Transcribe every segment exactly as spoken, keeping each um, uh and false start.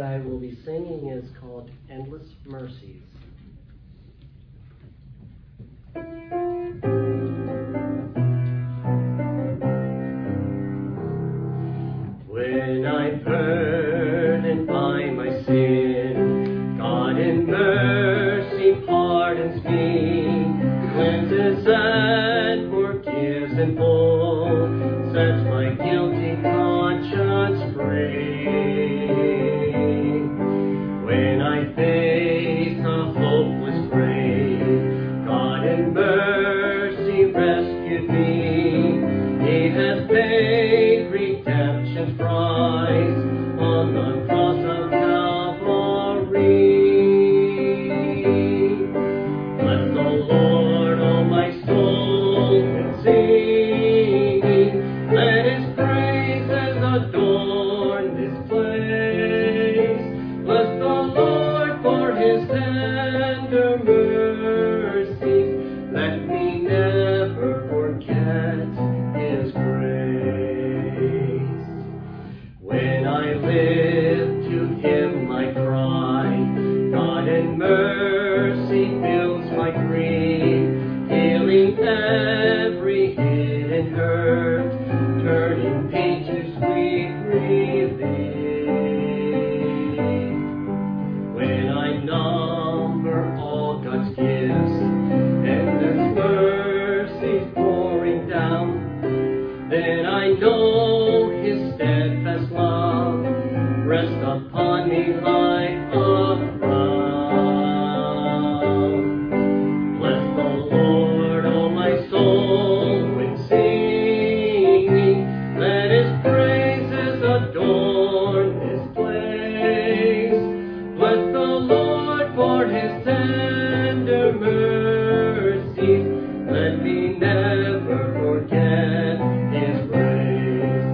that I will be singing is called Endless Mercies. When I'm burdened by my sin, God in mercy pardons me, cleanses and forgives in full, sets my guilty conscience free. When I face a hopeless grave, God in mercy rescued me. He has paid redemption's price on the cross of Calvary. Bless the Lord, oh my soul, and singing. Let His praises adorn this place. Bless the Lord for His tender mercies. Let me never forget His grace. When I lift to Him I cry, God in mercy fills my grief, healing every hidden hurt, turning pain to sweet relief. When I number all God's gifts, endless mercies pouring down, then I know His steadfast love rests upon me like a crown. Bless the Lord, oh my soul, when singing. Let His praises adorn this place. Bless the Lord for His tender mercies. Let me never forget His grace.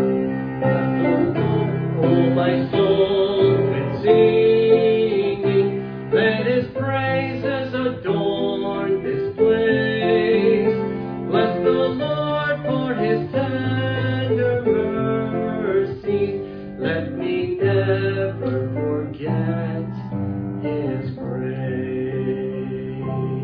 Oh, my soul, when singing, let His praises adorn this place. Bless the Lord for His tender mercies. Let me never forget His grace.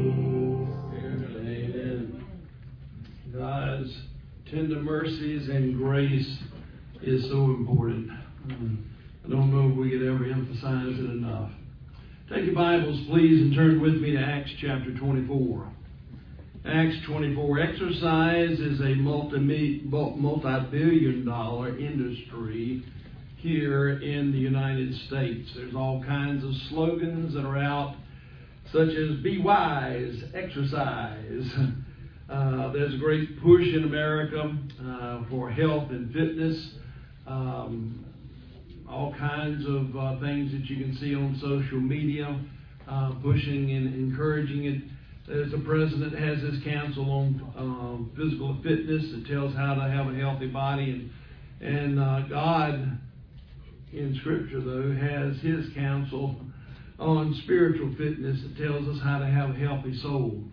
Amen. God's tender mercies and grace is so important. I don't know if we could ever emphasize it enough. Take your Bibles, please, and turn with me to Acts chapter twenty-four. Acts twenty-four. Exercise is a multi, multi-billion dollar industry here in the United States. There's all kinds of slogans that are out, such as be wise, exercise. Uh, there's a great push in America uh, for health and fitness. Um, all kinds of uh, things that you can see on social media, uh, pushing and encouraging it. There's a president that has his council on um, physical fitness that tells how to have a healthy body. And, and uh, God, in Scripture, though, has His counsel on spiritual fitness that tells us how to have a healthy soul.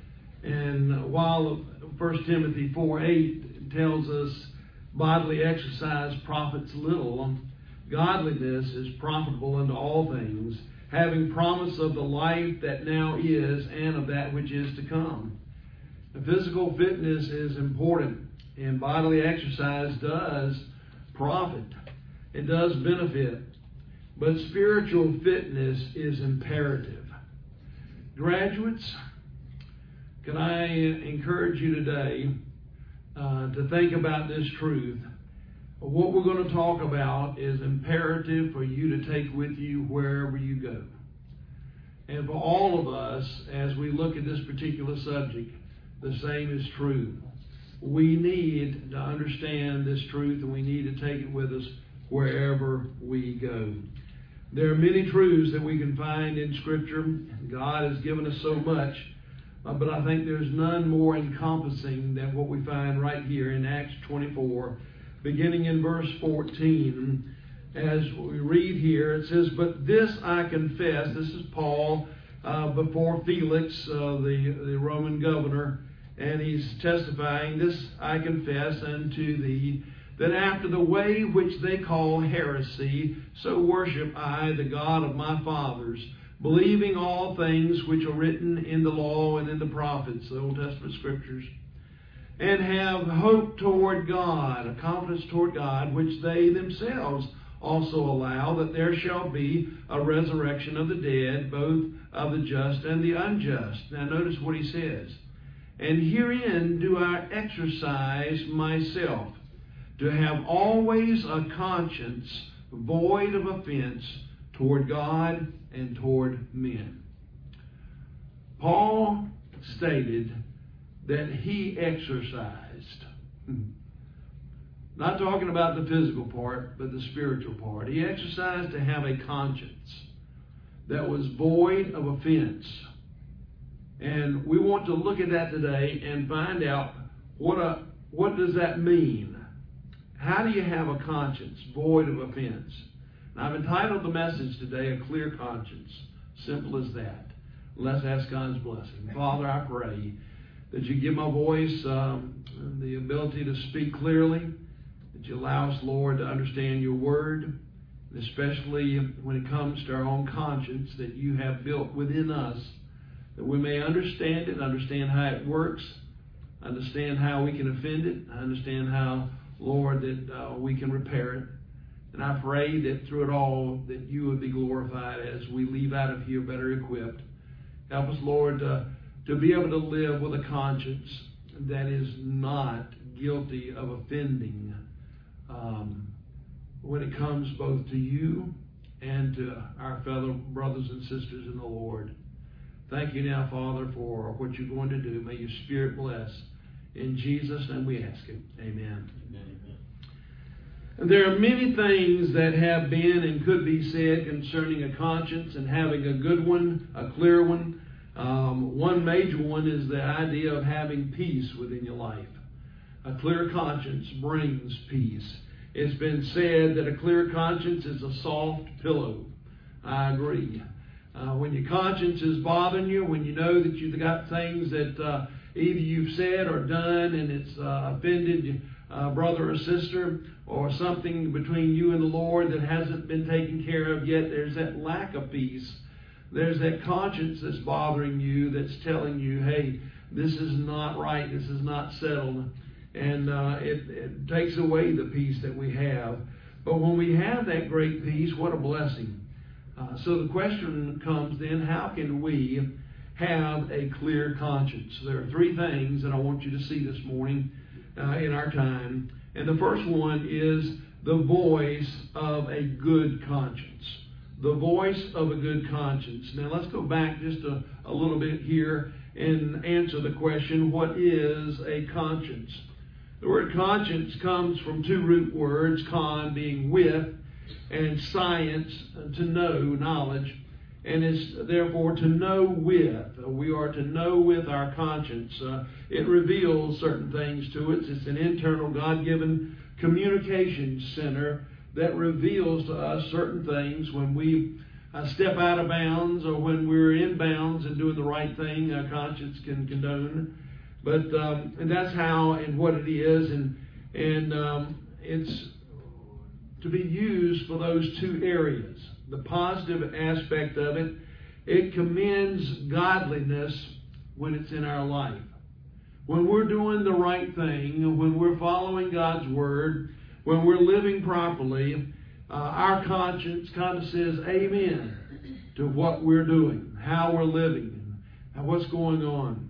And while First Timothy four eight tells us bodily exercise profits little, godliness is profitable unto all things, having promise of the life that now is and of that which is to come. The physical fitness is important, and bodily exercise does profit. It does benefit. But spiritual fitness is imperative. Graduates, can I encourage you today uh, to think about this truth? What we're going to talk about is imperative for you to take with you wherever you go. And for all of us, as we look at this particular subject, the same is true. We need to understand this truth, and we need to take it with us wherever we go. There are many truths that we can find in Scripture. God has given us so much, uh, but I think there's none more encompassing than what we find right here in Acts twenty-four, beginning in verse fourteen. As we read here, it says, "But this I confess," this is Paul uh, before Felix, uh, the, the Roman governor, and he's testifying, "This I confess unto thee, that after the way which they call heresy, so worship I the God of my fathers, believing all things which are written in the law and in the prophets, the Old Testament scriptures, and have hope toward God, a confidence toward God, which they themselves also allow, that there shall be a resurrection of the dead, both of the just and the unjust. Now notice what he says. And herein do I exercise myself, to have always a conscience void of offense toward God and toward men. Paul stated that he exercised, not talking about the physical part, but the spiritual part. He exercised to have a conscience that was void of offense. And we want to look at that today and find out what a, what does that mean? How do you have a conscience void of offense? Now, I've entitled the message today, A Clear Conscience. Simple as that. Let's ask God's blessing. Father, I pray that you give my voice um, the ability to speak clearly, that you allow us, Lord, to understand your word, especially when it comes to our own conscience that you have built within us, that we may understand it, understand how it works, understand how we can offend it, understand how, Lord, that uh, we can repair it. And I pray that through it all, that you would be glorified as we leave out of here better equipped. Help us, Lord, uh, to be able to live with a conscience that is not guilty of offending um, when it comes both to you and to our fellow brothers and sisters in the Lord. Thank you now, Father, for what you're going to do. May your Spirit bless. In Jesus' name we ask it. Amen. Amen. And there are many things that have been and could be said concerning a conscience and having a good one, a clear one. Um, one major one is the idea of having peace within your life. A clear conscience brings peace. It's been said that a clear conscience is a soft pillow. I agree. Uh, when your conscience is bothering you, when you know that you've got things that uh, either you've said or done and it's uh, offended a brother or sister, or something between you and the Lord that hasn't been taken care of yet, there's that lack of peace. There's that conscience that's bothering you, that's telling you, hey, this is not right, this is not settled. And uh, it, it takes away the peace that we have. But when we have that great peace, what a blessing. Uh, so the question comes then, how can we have a clear conscience? There are three things that I want you to see this morning uh, in our time. And the first one is the voice of a good conscience. The voice of a good conscience. Now let's go back just a, a little bit here and answer the question, what is a conscience? The word conscience comes from two root words, con being with, and science, to know, knowledge, and it's therefore to know with. We are to know with our conscience. Uh, it reveals certain things to us. It's an internal God-given communication center that reveals to us certain things when we uh, step out of bounds or when we're in bounds and doing the right thing. Our conscience can condone. But um, and that's how and what it is, and and um, it's to be used for those two areas. The positive aspect of it, it commends godliness when it's in our life. When we're doing the right thing, when we're following God's word, when we're living properly, uh, our conscience kind of says amen to what we're doing, how we're living, and what's going on.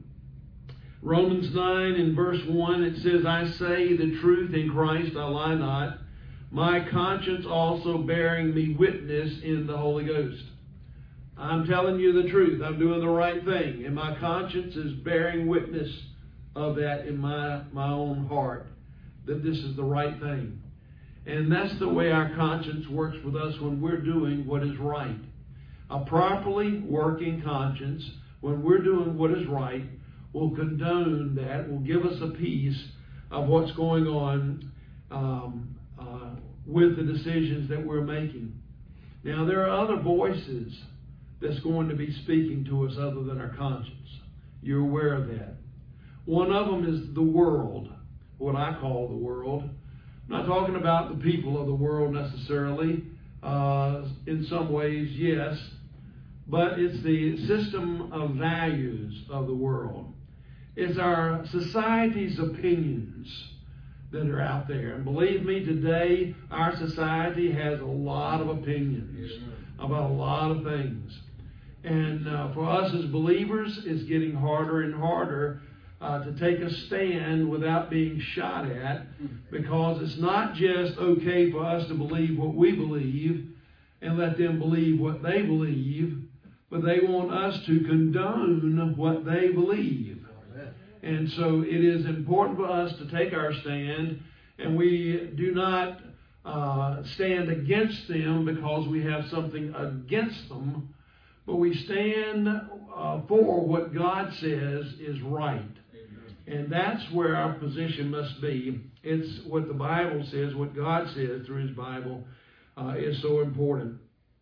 Romans nine in verse one, it says, I say the truth in Christ, I lie not. My conscience also bearing me witness in the Holy Ghost. I'm telling you the truth. I'm doing the right thing. And my conscience is bearing witness of that in my, my own heart, that this is the right thing. And that's the way our conscience works with us when we're doing what is right. A properly working conscience, when we're doing what is right, will condone that, will give us a piece of what's going on um, uh, with the decisions that we're making. Now, there are other voices that's going to be speaking to us other than our conscience. You're aware of that. One of them is the world, what I call the world. I'm not talking about the people of the world necessarily. Uh, in some ways, yes. But it's the system of values of the world. It's our society's opinions that are out there. And believe me, today, our society has a lot of opinions about a lot of things. And uh, for us as believers, it's getting harder and harder uh, to take a stand without being shot at, because it's not just okay for us to believe what we believe and let them believe what they believe, but they want us to condone what they believe. And so it is important for us to take our stand, and we do not uh, stand against them because we have something against them, but we stand uh, for what God says is right. And that's where our position must be. It's what the Bible says, what God says through His Bible uh, is so important.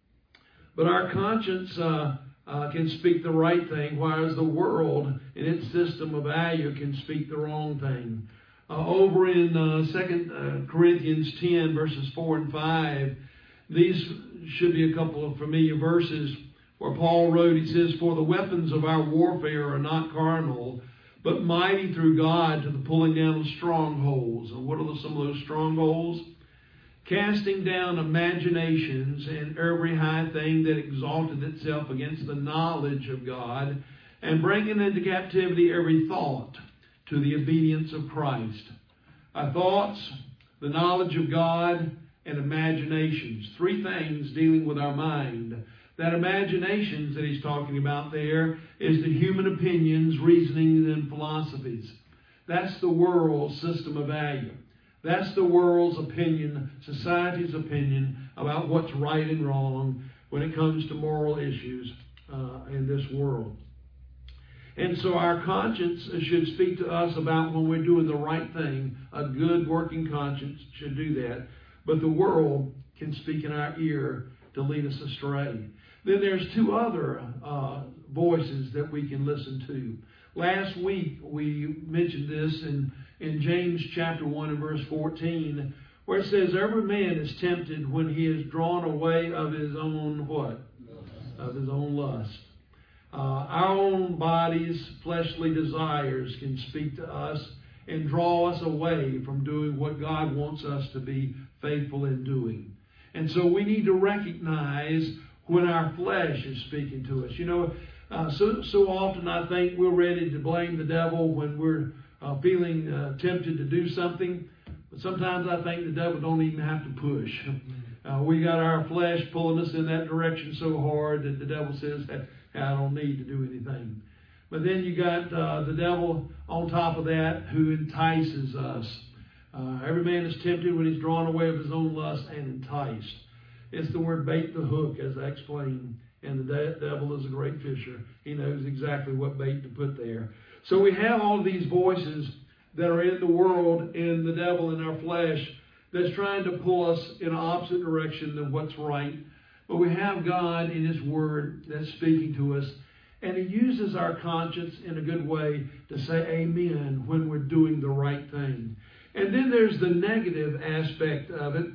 But our conscience uh, uh, can speak the right thing, whereas the world in its system of value can speak the wrong thing. Uh, over in uh, Second Corinthians ten, verses four and five, these should be a couple of familiar verses where Paul wrote, he says, "For the weapons of our warfare are not carnal, but mighty through God to the pulling down of strongholds." And what are some of those strongholds? "Casting down imaginations and every high thing that exalted itself against the knowledge of God, and bringing into captivity every thought to the obedience of Christ." Our thoughts, the knowledge of God, and imaginations. Three things dealing with our mind. That imaginations that he's talking about there is the human opinions, reasonings, and philosophies. That's the world's system of value. That's the world's opinion, society's opinion about what's right and wrong when it comes to moral issues uh, in this world. And so our conscience should speak to us about when we're doing the right thing. A good working conscience should do that. But the world can speak in our ear to lead us astray. Then there's two other uh, voices that we can listen to. Last week we mentioned this in, in James chapter one and verse fourteen, where it says, "Every man is tempted when he is drawn away of his own what? Of his own lust." Uh, our own body's fleshly desires can speak to us and draw us away from doing what God wants us to be faithful in doing. And so we need to recognize when our flesh is speaking to us. You know, uh, so, so often I think we're ready to blame the devil when we're uh, feeling uh, tempted to do something. But sometimes I think the devil don't even have to push. Uh, we got our flesh pulling us in that direction so hard that the devil says, I don't need to do anything. But then you got uh, the devil on top of that who entices us. Uh, every man is tempted when he's drawn away of his own lust and enticed. It's the word bait the hook, as I explained. And the de- devil is a great fisher. He knows exactly what bait to put there. So we have all of these voices that are in the world, in the devil, in our flesh, that's trying to pull us in an opposite direction than what's right. But we have God in His Word that's speaking to us. And He uses our conscience in a good way to say amen when we're doing the right thing. And then there's the negative aspect of it.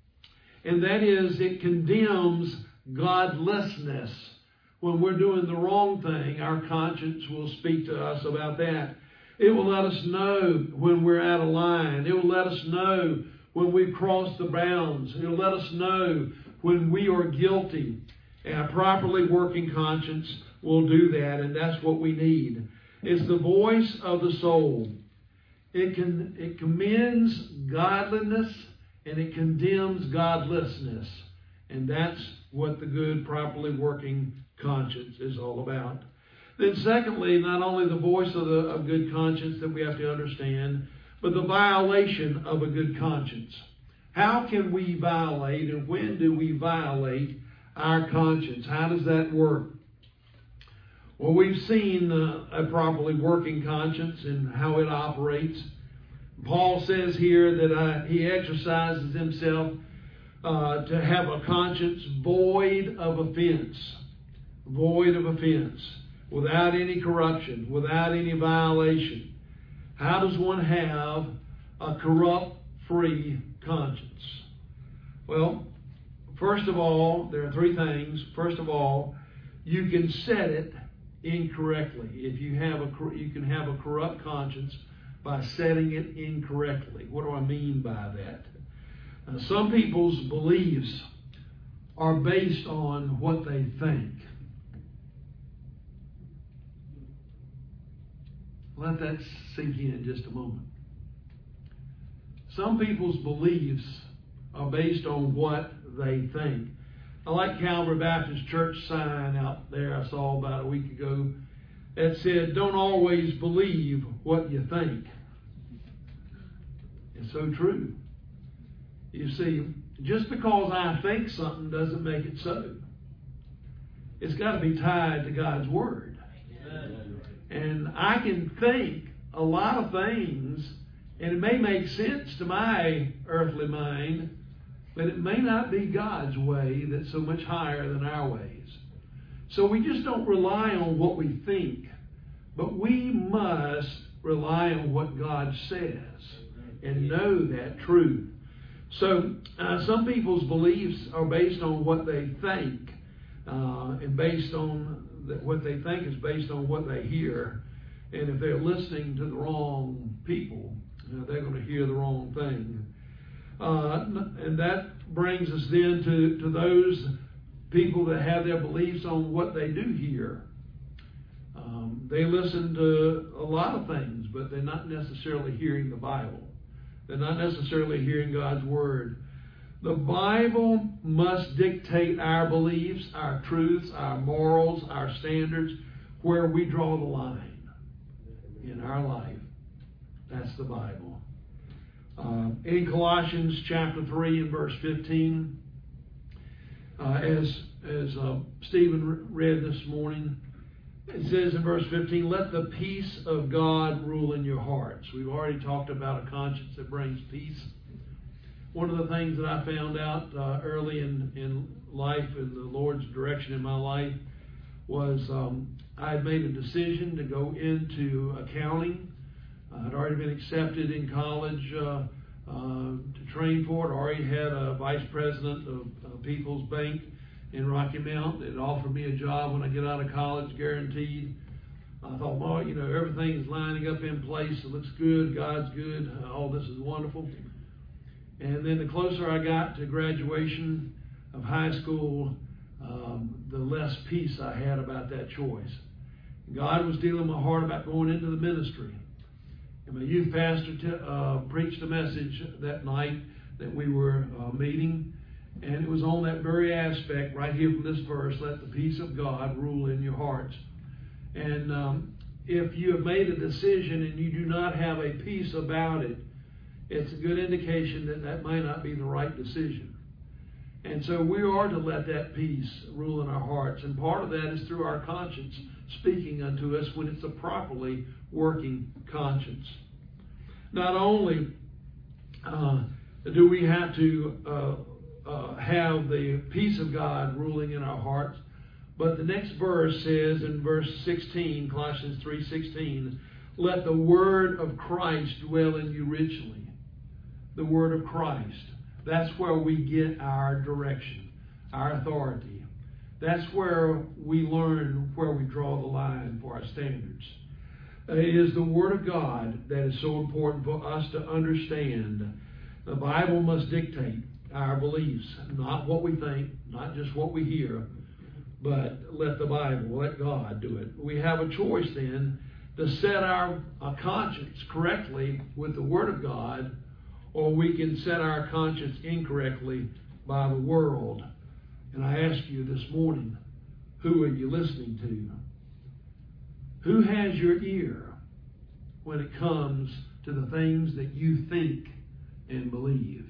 And that is, it condemns godlessness. When we're doing the wrong thing, our conscience will speak to us about that. It will let us know when we're out of line. It will let us know when we've crossed the bounds. It will let us know when we are guilty. And a properly working conscience will do that, and that's what we need. It's the voice of the soul. It can it commends godliness, and it condemns godlessness. And that's what the good, properly working conscience is all about. Then secondly, not only the voice of the of good conscience that we have to understand, but the violation of a good conscience. How can we violate, and when do we violate our conscience? How does that work? Well, we've seen uh, a properly working conscience and how it operates. Paul says here that uh, he exercises himself uh, to have a conscience void of offense. Void of offense. Without any corruption. Without any violation. How does one have a corrupt, free conscience? Well, first of all, there are three things. First of all, you can set it incorrectly. If you have a, you can have a corrupt conscience by setting it incorrectly. What do I mean by that? Uh, some people's beliefs are based on what they think. Let that sink in just a moment. Some people's beliefs are based on what they think. I like Calvary Baptist Church sign out there I saw about a week ago that said, "Don't always believe what you think." It's so true. You see, just because I think something doesn't make it so. It's got to be tied to God's Word. And I can think a lot of things, and it may make sense to my earthly mind, but it may not be God's way that's so much higher than our ways. So we just don't rely on what we think, but we must rely on what God says and know that truth. So uh, some people's beliefs are based on what they think, uh, and based on that what they think is based on what they hear. And if they're listening to the wrong people, you know, they're going to hear the wrong thing. Uh, and that brings us then to, to those people that have their beliefs on what they do hear. Um, they listen to a lot of things, but they're not necessarily hearing the Bible. They're not necessarily hearing God's Word. The Bible must dictate our beliefs, our truths, our morals, our standards, where we draw the line in our life. That's the Bible. Uh, in Colossians chapter three and verse fifteen, uh, as, as uh, Stephen read this morning, it says in verse fifteen, "Let the peace of God rule in your hearts." We've already talked about a conscience that brings peace. One of the things that I found out uh, early in, in life, in the Lord's direction in my life, was um, I had made a decision to go into accounting. I had already been accepted in college uh, uh, to train for it. I already had a vice president of uh, People's Bank in Rocky Mount. It offered me a job when I get out of college, guaranteed. I thought, well, you know, everything's lining up in place. It looks good. God's good. Uh, all this is wonderful. And then the closer I got to graduation of high school, um, the less peace I had about that choice. God was dealing my heart about going into the ministry. And my youth pastor t- uh, preached a message that night that we were uh, meeting. And it was on that very aspect right here from this verse, "Let the peace of God rule in your hearts." And um, if you have made a decision and you do not have a peace about it, it's a good indication that that may not be the right decision. And so we are to let that peace rule in our hearts. And part of that is through our conscience speaking unto us when it's a properly working conscience. Not only uh, do we have to uh, uh, have the peace of God ruling in our hearts, but the next verse says in verse sixteen, Colossians three sixteen, "Let the word of Christ dwell in you richly." The word of Christ. That's where we get our direction, our authority. That's where we learn where we draw the line for our standards. It is the Word of God that is so important for us to understand. The Bible must dictate our beliefs, not what we think, not just what we hear, but let the Bible, let God do it. We have a choice then to set our, our conscience correctly with the Word of God, or we can set our conscience incorrectly by the world. And I ask you this morning, who are you listening to? Who has your ear when it comes to the things that you think and believe?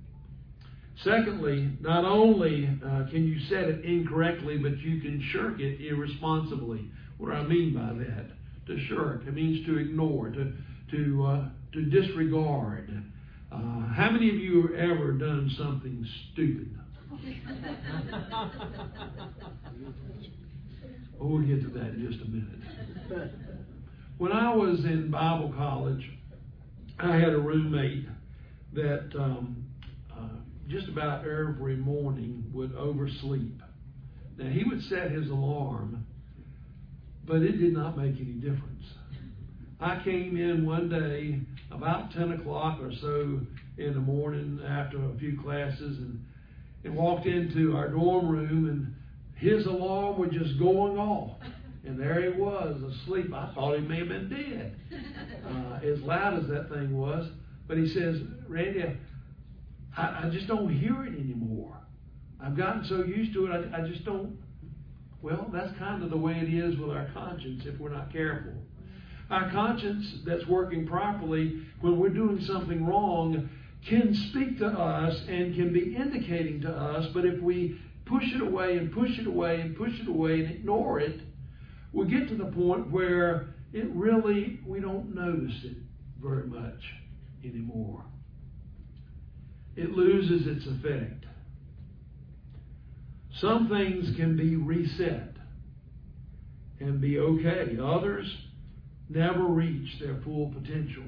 Secondly, not only uh, can you set it incorrectly, but you can shirk it irresponsibly. What do I mean by that? To shirk, it means to ignore, to to uh, to disregard. Uh, how many of you have ever done something stupid? Oh, we'll get to that in just a minute. When I was in Bible college, I had a roommate that um, just about every morning would oversleep. Now, he would set his alarm, but it did not make any difference. I came in one day about ten o'clock or so in the morning after a few classes and, and walked into our dorm room, and his alarm was just going off. And there he was, asleep. I thought he may have been dead, uh, as loud as that thing was. But he says, Randy, I, I just don't hear it anymore. I've gotten so used to it, I, I just don't. Well, that's kind of the way it is with our conscience if we're not careful. Our conscience that's working properly when we're doing something wrong can speak to us and can be indicating to us, but if we push it away and push it away and push it away and ignore it, we get to the point where it really, we don't notice it very much anymore. It loses its effect. Some things can be reset and be okay. Others never reach their full potential.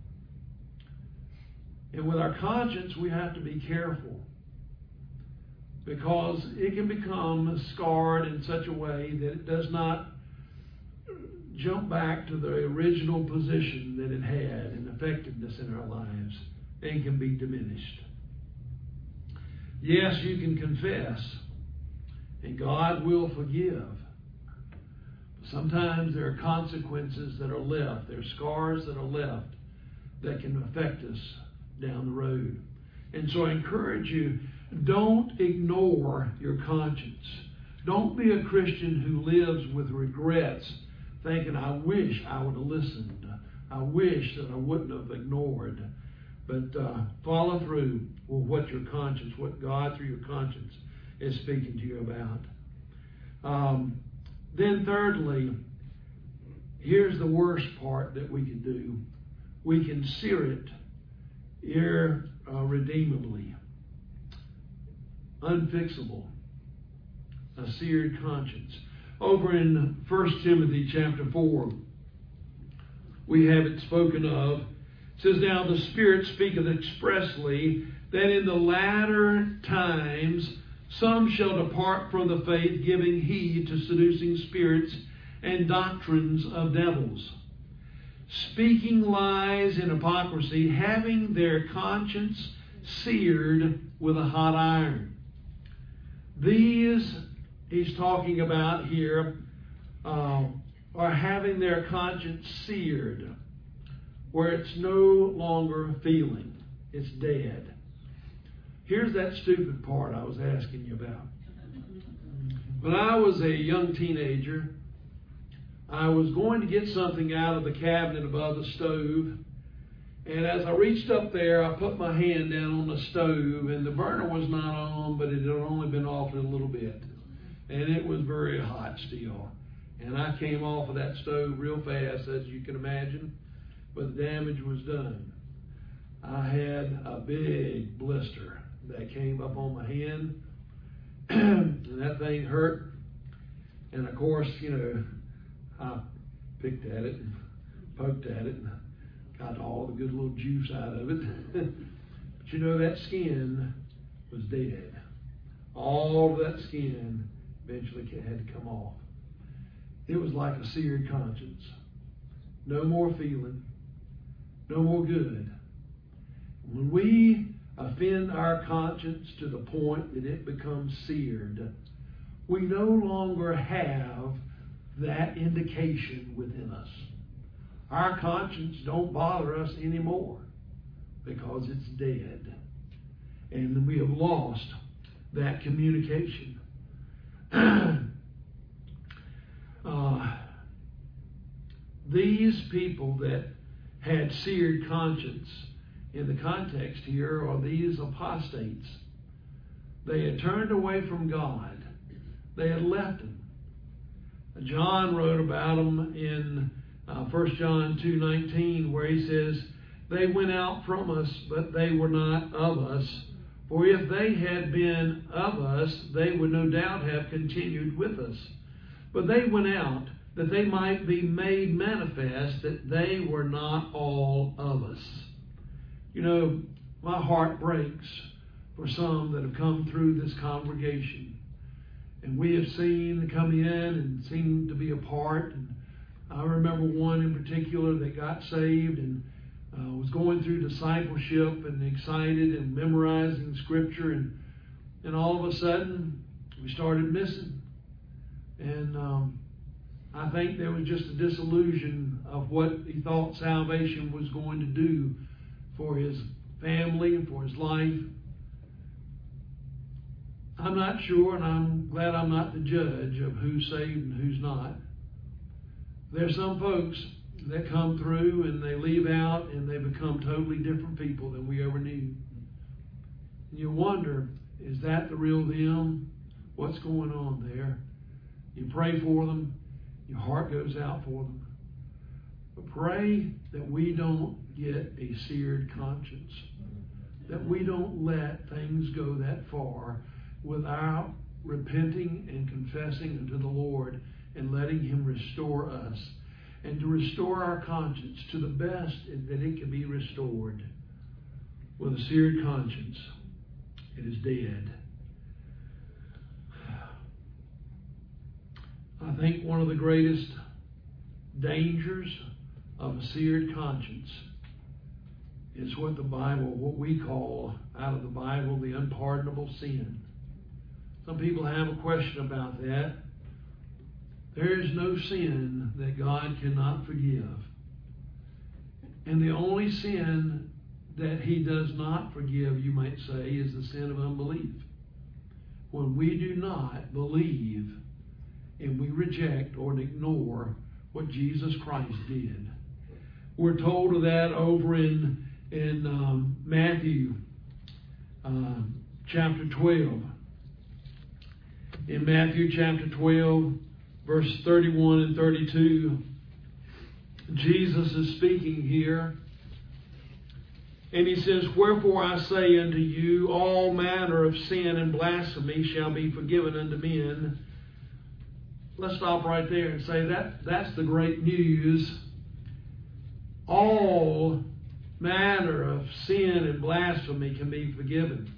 And with our conscience, we have to be careful, because it can become scarred in such a way that it does not jump back to the original position that it had and effectiveness in our lives, and can be diminished. Yes, you can confess, and God will forgive. But sometimes there are consequences that are left. There are scars that are left that can affect us down the road. And so I encourage you, don't ignore your conscience. Don't be a Christian who lives with regrets, thinking, I wish I would have listened. I wish that I wouldn't have ignored. But uh, follow through with what your conscience, what God through your conscience is speaking to you about. Um, then thirdly, here's the worst part that we can do. We can sear it irredeemably, unfixable, a seared conscience. Over in First Timothy chapter four, we have it spoken of. It says, now the Spirit speaketh expressly that in the latter times some shall depart from the faith, giving heed to seducing spirits and doctrines of devils, speaking lies and hypocrisy, having their conscience seared with a hot iron. These, he's talking about here, uh, are having their conscience seared, where it's no longer feeling. It's dead. Here's that stupid part I was asking you about. When I was a young teenager, I was going to get something out of the cabinet above the stove, and as I reached up there, I put my hand down on the stove, and the burner was not on, but it had only been off a little bit, and it was very hot still. And I came off of that stove real fast, as you can imagine, but the damage was done. I had a big blister that came up on my hand, and that thing hurt. And of course, you know, I picked at it and poked at it and got all the good little juice out of it. But you know, that skin was dead. All of that skin eventually had to come off. It was like a seared conscience. No more feeling. No more good. When we offend our conscience to the point that it becomes seared, we no longer have that indication within us. Our conscience don't bother us anymore because it's dead. And we have lost that communication. uh, these people that had seared conscience in the context here are these apostates. They had turned away from God. They had left Him. John wrote about them in uh, First John two nineteen, where he says, they went out from us, but they were not of us. For if they had been of us, they would no doubt have continued with us. But they went out, that they might be made manifest that they were not all of us. You know, my heart breaks for some that have come through this congregation. And we have seen them come in and seem to be a part. And I remember one in particular that got saved and uh, was going through discipleship and excited and memorizing Scripture. And, and all of a sudden, we started missing. And um, I think there was just a disillusion of what he thought salvation was going to do for his family and for his life. I'm not sure, and I'm glad I'm not the judge of who's saved and who's not. There's some folks that come through and they leave out and they become totally different people than we ever knew. And you wonder, is that the real them? What's going on there? You pray for them. Your heart goes out for them. But pray that we don't get a seared conscience. That we don't let things go that far without repenting and confessing unto the Lord and letting Him restore us. And to restore our conscience to the best that it can be restored. With a seared conscience, it is dead. I think one of the greatest dangers of a seared conscience is what the Bible, what we call out of the Bible, the unpardonable sin. Some people have a question about that. There is no sin that God cannot forgive. And the only sin that He does not forgive, you might say, is the sin of unbelief. When we do not believe and we reject or ignore what Jesus Christ did. We're told of that over in, in um, Matthew uh, chapter twelve. In Matthew chapter twelve, verse thirty-one and thirty-two, Jesus is speaking here. And He says, "Wherefore I say unto you, all manner of sin and blasphemy shall be forgiven unto men." Let's stop right there and say that that's the great news. All manner of sin and blasphemy can be forgiven.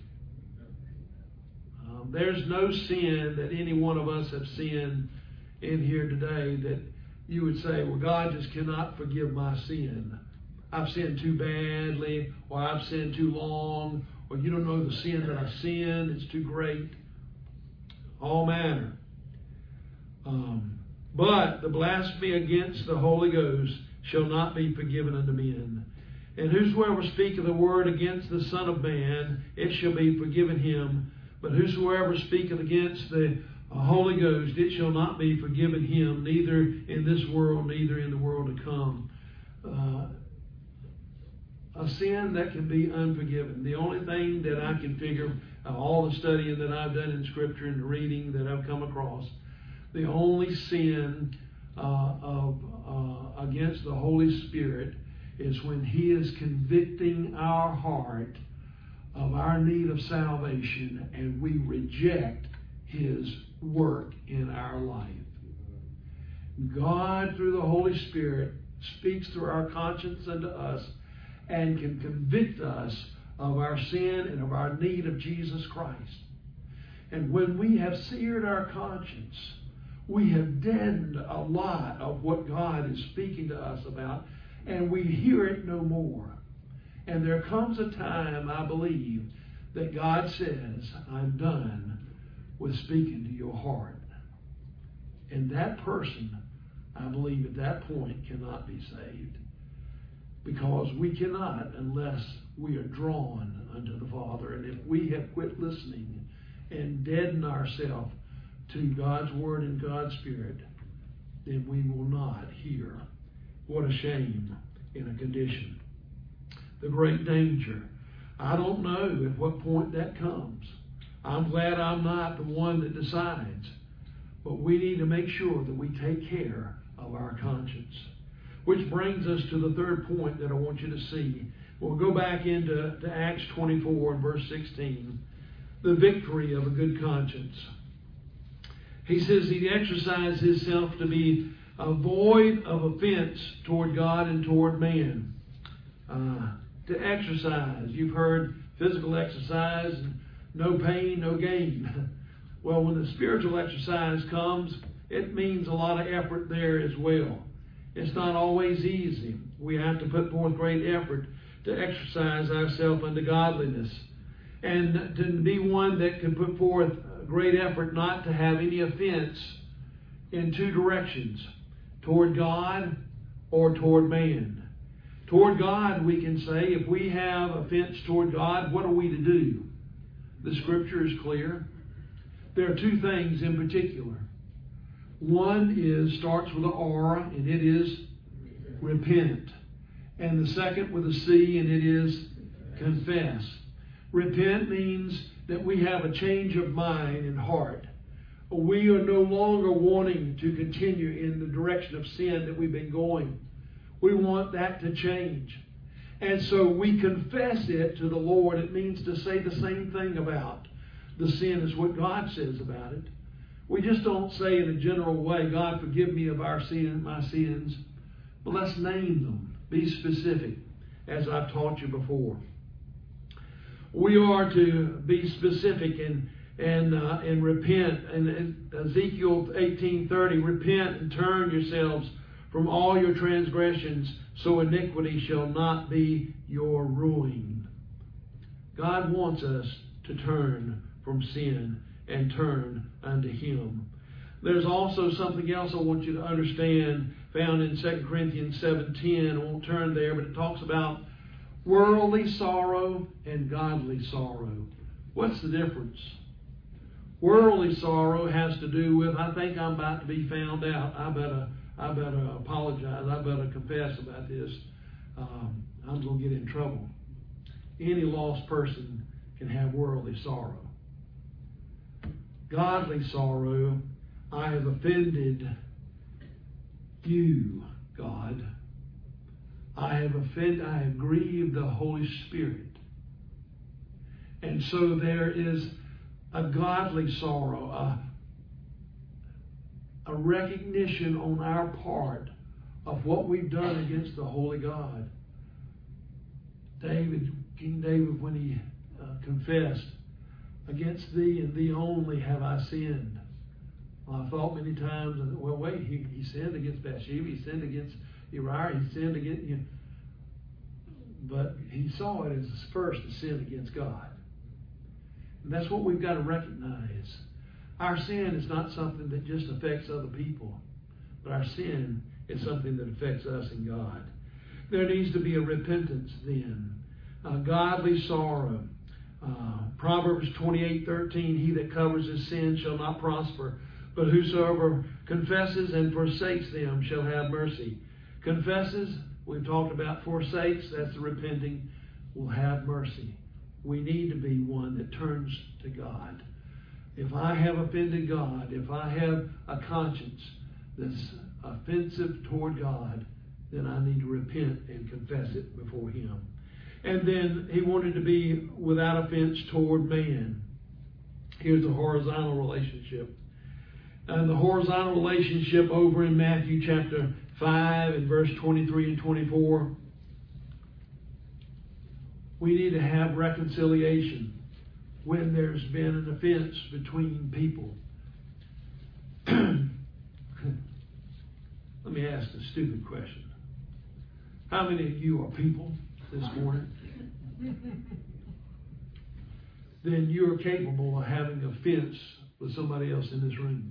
Um, there's no sin that any one of us have sinned in here today that you would say, well, God just cannot forgive my sin. I've sinned too badly, or I've sinned too long, or you don't know the sin that I sinned, it's too great. All manner. Um, but the blasphemy against the Holy Ghost shall not be forgiven unto men. And whosoever speaketh a word against the Son of Man, it shall be forgiven him. But whosoever speaketh against the Holy Ghost, it shall not be forgiven him, neither in this world, neither in the world to come. Uh, a sin that can be unforgiven. The only thing that I can figure, uh, all the studying that I've done in Scripture and the reading that I've come across, the only sin uh, of uh, against the Holy Spirit is when He is convicting our heart of our need of salvation and we reject His work in our life. God, through the Holy Spirit, speaks through our conscience unto us and can convict us of our sin and of our need of Jesus Christ. And when we have seared our conscience, we have deadened a lot of what God is speaking to us about, and we hear it no more. And there comes a time, I believe, that God says, I'm done with speaking to your heart. And that person, I believe, at that point cannot be saved. Because we cannot unless we are drawn unto the Father. And if we have quit listening and deadened ourselves to God's Word and God's Spirit, then we will not hear. What a shame in a condition. The great danger. I don't know at what point that comes. I'm glad I'm not the one that decides. But we need to make sure that we take care of our conscience. Which brings us to the third point that I want you to see. We'll go back into to Acts twenty-four and verse sixteen. The victory of a good conscience. He says he exercised himself to be uh, void of offense toward God and toward man. Uh, to exercise. You've heard physical exercise. And no pain, no gain. Well, when the spiritual exercise comes, it means a lot of effort there as well. It's not always easy. We have to put forth great effort to exercise ourselves unto godliness. And to be one that can put forth great effort not to have any offense in two directions, toward God or toward man. Toward God, we can say, if we have offense toward God, what are we to do? The Scripture is clear. There are two things in particular. One is starts with an R, and it is repent. And the second with a C, and it is confess. Repent means that we have a change of mind and heart. We are no longer wanting to continue in the direction of sin that we've been going. We want that to change. And so we confess it to the Lord. It means to say the same thing about the sin as what God says about it. We just don't say in a general way, God, forgive me of our sin, my sins. But let's name them. Be specific, as I've taught you before. We are to be specific and and uh, and repent. And Ezekiel eighteen thirty, repent and turn yourselves from all your transgressions, so iniquity shall not be your ruin. God wants us to turn from sin and turn unto Him. There's also something else I want you to understand found in Second Corinthians seven ten. I won't turn there, but it talks about worldly sorrow and godly sorrow. What's the difference? Worldly sorrow has to do with, I think I'm about to be found out. I better, I better apologize. I better confess about this. Um, I'm going to get in trouble. Any lost person can have worldly sorrow. Godly sorrow, I have offended you, God. I have offended, I have grieved the Holy Spirit. And so there is a godly sorrow, a, a recognition on our part of what we've done against the Holy God. David, King David, when he uh, confessed, against thee and thee only have I sinned. Well, I thought many times, well, wait, he, he sinned against Bathsheba, he sinned against Uriah, he sinned against you. But he saw it as first a sin against God. And that's what we've got to recognize. Our sin is not something that just affects other people, but our sin is something that affects us and God. There needs to be a repentance then, a godly sorrow. Uh, Proverbs twenty-eight thirteen, he that covers his sin shall not prosper, but whosoever confesses and forsakes them shall have mercy. Confesses, we've talked about forsakes, that's the repenting, will have mercy. We need to be one that turns to God. If I have offended God, if I have a conscience that's offensive toward God, then I need to repent and confess it before Him. And then he wanted to be without offense toward man. Here's a horizontal relationship. And the horizontal relationship over in Matthew chapter five and verse twenty-three and twenty-four. We need to have reconciliation when there's been an offense between people. Let me ask a stupid question. How many of you are people this morning? Then you're capable of having offense with somebody else in this room.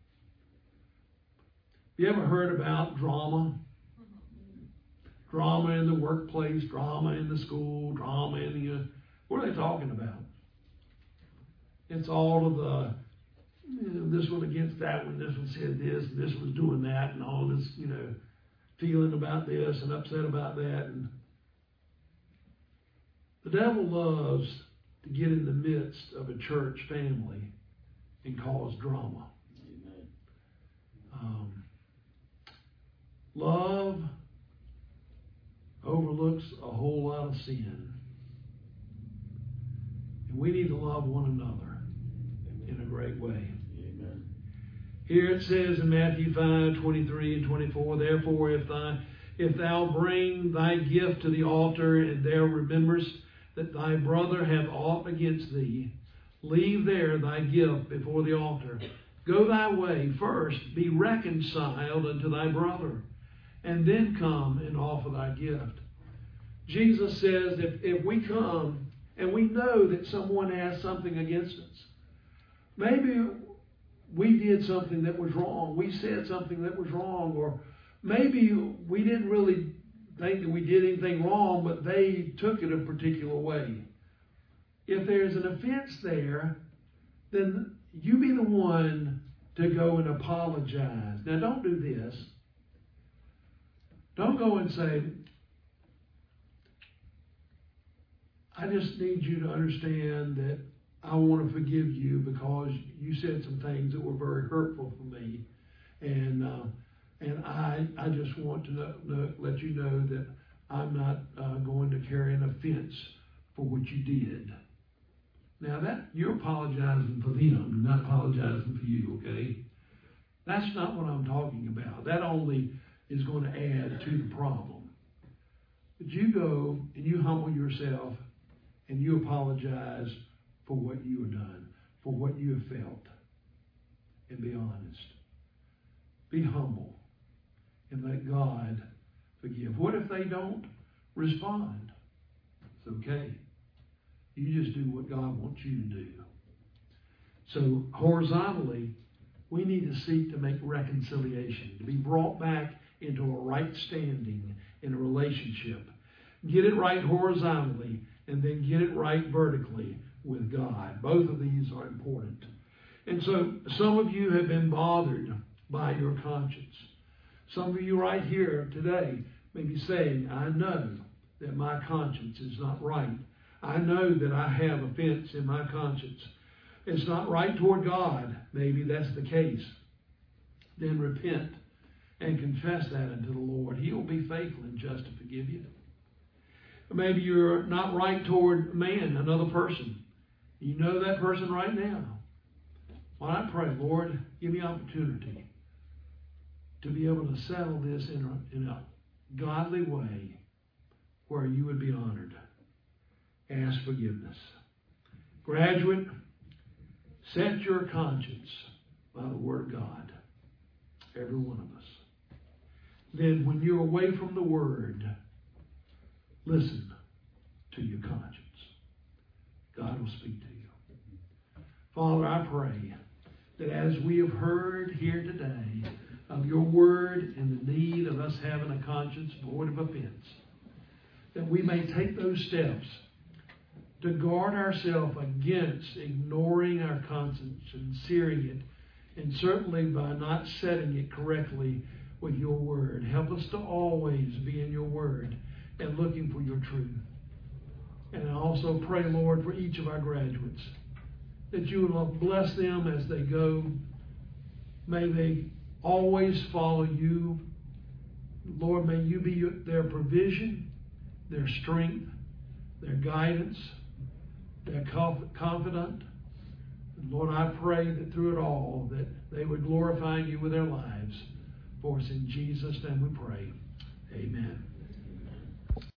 You ever heard about drama? Drama in the workplace, drama in the school, drama in the... What are they talking about? It's all of the, you know, this one against that one, this one said this, and this one's doing that, and all this, you know, feeling about this and upset about that. And the devil loves to get in the midst of a church family and cause drama. Amen. Um, love overlooks a whole lot of sin. And we need to love one another in a great way. Amen. Here it says in Matthew five, twenty-three and twenty-four, therefore if thy if thou bring thy gift to the altar, and there rememberest that thy brother hath aught against thee, Leave there thy gift before the altar. Go thy way first, be reconciled unto thy brother, and then come and offer thy gift. Jesus says that if we come and we know that someone has something against us, maybe we did something that was wrong, we said something that was wrong, or maybe we didn't really think that we did anything wrong, but they took it a particular way. If there's an offense there, then you be the one to go and apologize. Now, don't do this. Don't go and say, I just need you to understand that I want to forgive you because you said some things that were very hurtful for me. And uh, and I I just want to know, know, let you know that I'm not uh, going to carry an offense for what you did. Now, that you're apologizing for them, not apologizing for you, okay? That's not what I'm talking about. That only is going to add to the problem. But you go and you humble yourself and you apologize for what you have done, for what you have felt. And be honest. Be humble. And let God forgive. What if they don't respond? It's okay. You just do what God wants you to do. So horizontally, we need to seek to make reconciliation, to be brought back into a right standing in a relationship. Get it right horizontally, and then get it right vertically with God. Both of these are important. And so some of you have been bothered by your conscience. Some of you right here today may be saying, I know that my conscience is not right. I know that I have offense in my conscience. It's not right toward God. Maybe that's the case. Then repent and confess that unto the Lord. He will be faithful and just to forgive you. Maybe you're not right toward man, another person. You know that person right now. Well, I pray, Lord, give me opportunity to be able to settle this in a, in a godly way where you would be honored. Ask forgiveness. Graduate, set your conscience by the Word of God. Every one of us. Then when you're away from the Word, listen to your conscience. God will speak to you. Father, I pray that as we have heard here today of your Word and the need of us having a conscience void of offense, that we may take those steps to guard ourselves against ignoring our conscience and searing it, and certainly by not setting it correctly with your Word. Help us to always be in your Word and looking for your truth. And I also pray, Lord, for each of our graduates, that you will bless them as they go. May they always follow you. Lord, may you be their provision, their strength, their guidance, their confidant. And Lord, I pray that through it all, that they would glorify you with their lives. For us in Jesus' name we pray. Amen.